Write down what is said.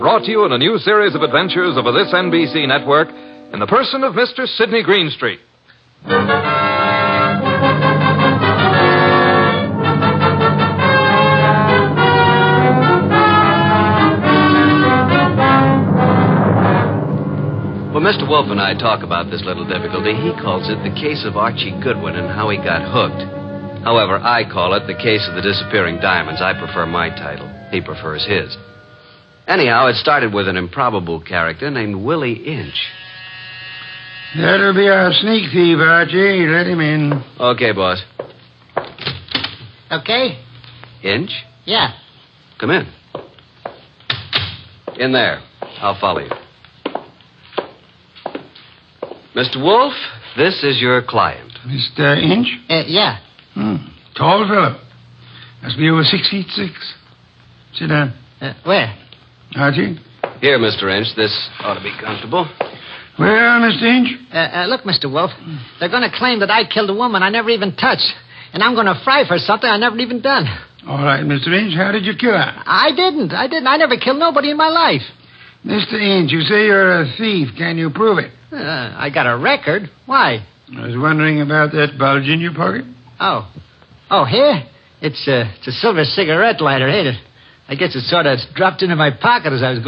Brought to you in a new series of adventures over this NBC network in the person of Mr. Sidney Greenstreet. When Mr. Wolf and I talk about this little difficulty, he calls it the case of Archie Goodwin and how he got hooked. However, I call it the case of the disappearing diamonds. I prefer my title. He prefers his. Anyhow, it started with an improbable character named Willie Inch. That'll be our sneak thief, Archie. Let him in. Okay, boss. Okay? Inch? Yeah. Come in. In there. I'll follow you. Mr. Wolf, this is your client. Mr. Inch? Yeah. Tall fellow. Must be over 6'6". Sit down. Where? Archie? Here, Mr. Inch. This ought to be comfortable. Well, Mr. Inch? Look, Mr. Wolf, they're going to claim that I killed a woman I never even touched. And I'm going to fry for something I never even done. All right, Mr. Inch, how did you kill her? I didn't. I never killed nobody in my life. Mr. Inch, you say you're a thief. Can you prove it? I got a record. Why? I was wondering about that bulge in your pocket. Oh, here? It's a silver cigarette lighter, ain't it? I guess it sort of dropped into my pocket as I was going.